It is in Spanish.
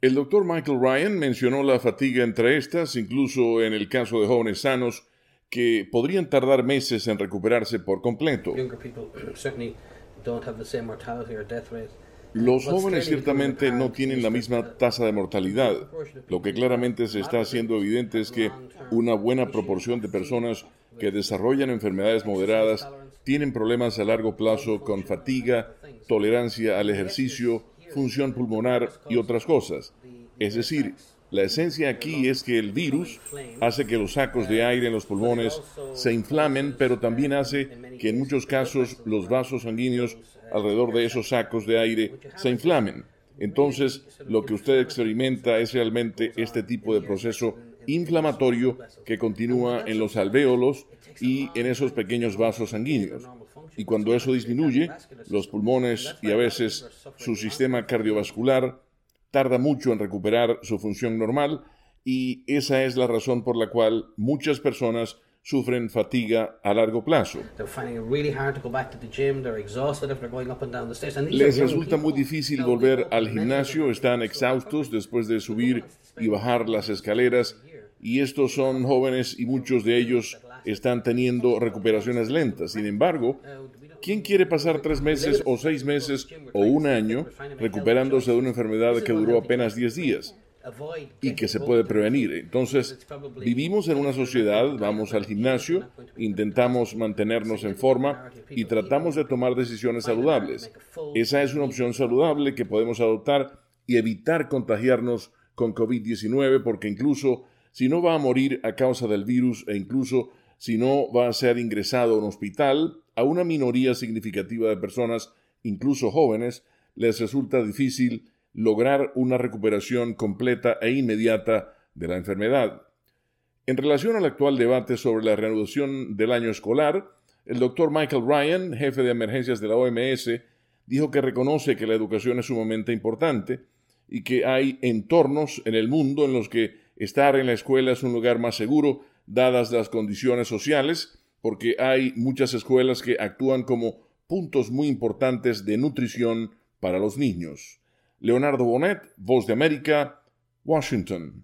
El doctor Michael Ryan mencionó la fatiga entre estas, incluso en el caso de jóvenes sanos, que podrían tardar meses en recuperarse por completo. Los jóvenes ciertamente no tienen la misma tasa de mortalidad. Lo que claramente se está haciendo evidente es que una buena proporción de personas que desarrollan enfermedades moderadas tienen problemas a largo plazo con fatiga, tolerancia al ejercicio, función pulmonar y otras cosas. Es decir, la esencia aquí es que el virus hace que los sacos de aire en los pulmones se inflamen, pero también hace que en muchos casos los vasos sanguíneos alrededor de esos sacos de aire se inflamen. Entonces, lo que usted experimenta es realmente este tipo de proceso inflamatorio que continúa en los alvéolos y en esos pequeños vasos sanguíneos. Y cuando eso disminuye, los pulmones y a veces su sistema cardiovascular tarda mucho en recuperar su función normal, y esa es la razón por la cual muchas personas sufren fatiga a largo plazo. Les resulta muy difícil volver al gimnasio, están exhaustos después de subir y bajar las escaleras, y estos son jóvenes y muchos de ellos están teniendo recuperaciones lentas. Sin embargo, ¿quién quiere pasar 3 meses o 6 meses o un año recuperándose de una enfermedad que duró apenas 10 días y que se puede prevenir? Entonces, vivimos en una sociedad, vamos al gimnasio, intentamos mantenernos en forma y tratamos de tomar decisiones saludables. Esa es una opción saludable que podemos adoptar y evitar contagiarnos con COVID-19, porque incluso si no va a morir a causa del virus e incluso si no va a ser ingresado a un hospital, a una minoría significativa de personas, incluso jóvenes, les resulta difícil lograr una recuperación completa e inmediata de la enfermedad. En relación al actual debate sobre la reanudación del año escolar, el doctor Michael Ryan, jefe de emergencias de la OMS, dijo que reconoce que la educación es sumamente importante y que hay entornos en el mundo en los que estar en la escuela es un lugar más seguro, dadas las condiciones sociales, porque hay muchas escuelas que actúan como puntos muy importantes de nutrición para los niños. Leonardo Bonet, Voz de América, Washington.